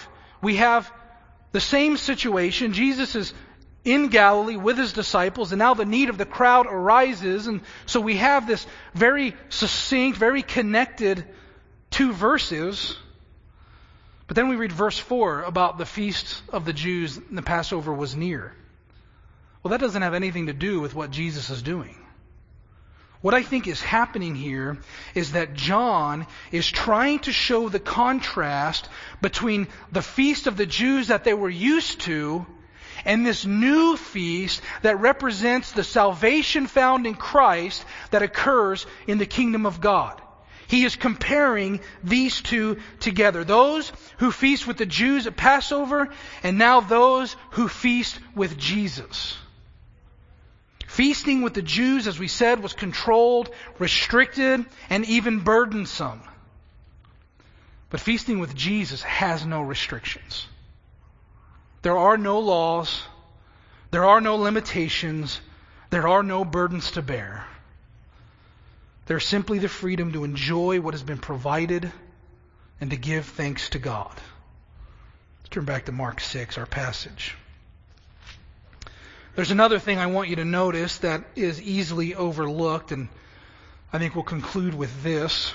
we have the same situation. Jesus is in Galilee with his disciples, and now the need of the crowd arises. And so we have this very succinct, very connected two verses. But then we read verse four about the feast of the Jews and the Passover was near. Well, that doesn't have anything to do with what Jesus is doing. What I think is happening here is that John is trying to show the contrast between the feast of the Jews that they were used to and this new feast that represents the salvation found in Christ that occurs in the kingdom of God. He is comparing these two together. Those who feast with the Jews at Passover, and now those who feast with Jesus. Feasting with the Jews, as we said, was controlled, restricted, and even burdensome. But feasting with Jesus has no restrictions. There are no laws. There are no limitations. There are no burdens to bear. There's simply the freedom to enjoy what has been provided and to give thanks to God. Let's turn back to Mark six, our passage. There's another thing I want you to notice that is easily overlooked, and I think we'll conclude with this.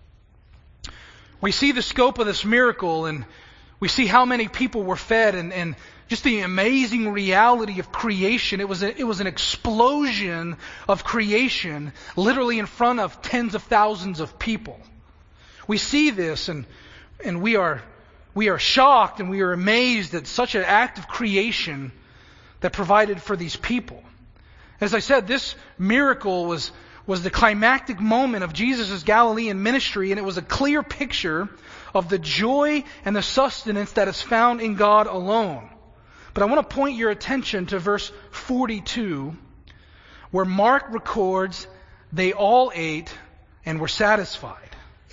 We see the scope of this miracle, and we see how many people were fed, and, and just the amazing reality of creation. It was a, it was an explosion of creation, literally in front of tens of thousands of people. We see this, and and we are we are shocked and we are amazed at such an act of creation that provided for these people. As I said, this miracle was, was the climactic moment of Jesus' Galilean ministry, and it was a clear picture of the joy and the sustenance that is found in God alone. But I want to point your attention to verse forty-two, where Mark records, they all ate and were satisfied.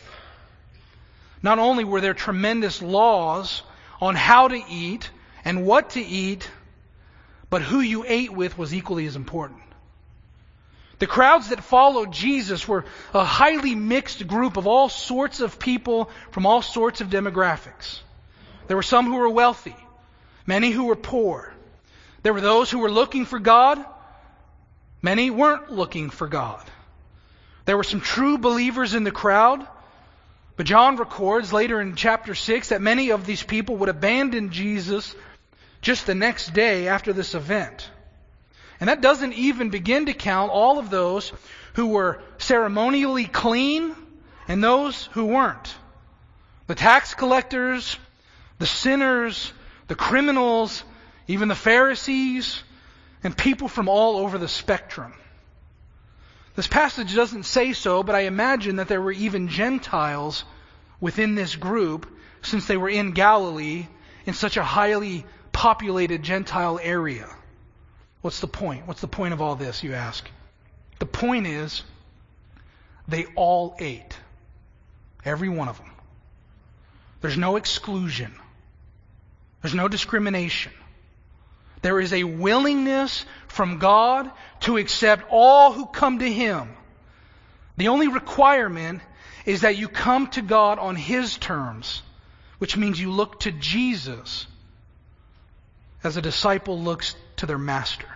Not only were there tremendous laws on how to eat and what to eat, but who you ate with was equally as important. The crowds that followed Jesus were a highly mixed group of all sorts of people from all sorts of demographics. There were some who were wealthy, many who were poor. There were those who were looking for God, many weren't looking for God. There were some true believers in the crowd, but John records later in chapter six that many of these people would abandon Jesus just the next day after this event. And that doesn't even begin to count all of those who were ceremonially clean and those who weren't. The tax collectors, the sinners, the criminals, even the Pharisees, and people from all over the spectrum. This passage doesn't say so, but I imagine that there were even Gentiles within this group, since they were in Galilee in such a highly populated Gentile area. What's the point? What's the point of all this, you ask? The point is, they all ate. Every one of them. There's no exclusion. There's no discrimination. There is a willingness from God to accept all who come to Him. The only requirement is that you come to God on His terms, which means you look to Jesus as a disciple looks to their master.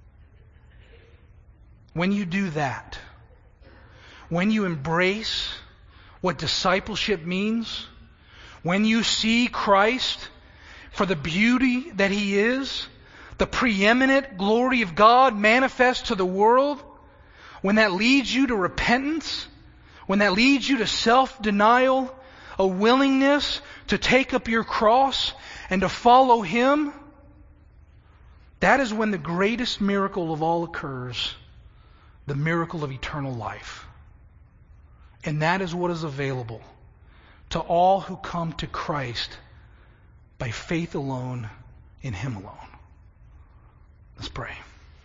When you do that, when you embrace what discipleship means, when you see Christ for the beauty that He is, the preeminent glory of God manifest to the world, when that leads you to repentance, when that leads you to self-denial, a willingness to take up your cross and to follow Him, that is when the greatest miracle of all occurs, the miracle of eternal life. And that is what is available to all who come to Christ by faith alone, in Him alone. Let's pray.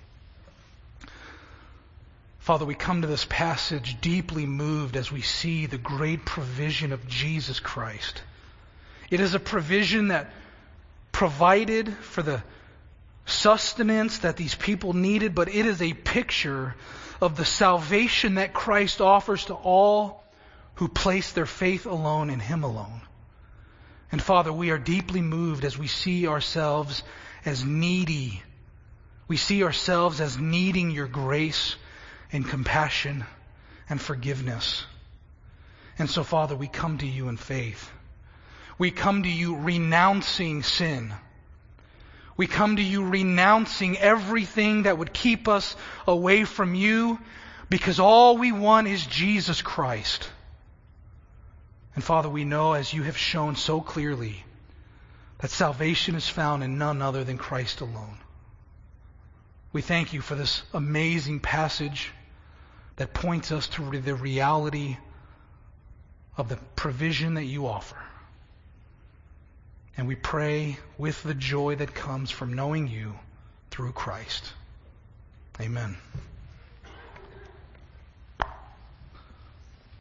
Father, we come to this passage deeply moved as we see the great provision of Jesus Christ. It is a provision that provided for the sustenance that these people needed, but it is a picture of the salvation that Christ offers to all who place their faith alone in Him alone. And Father, we are deeply moved as we see ourselves as needy. We see ourselves as needing your grace and compassion and forgiveness. And so, Father, we come to you in faith. We come to you renouncing sin. We come to you renouncing everything that would keep us away from you, because all we want is Jesus Christ. And Father, we know, as you have shown so clearly, that salvation is found in none other than Christ alone. We thank you for this amazing passage that points us to the reality of the provision that you offer. And we pray with the joy that comes from knowing you through Christ. Amen.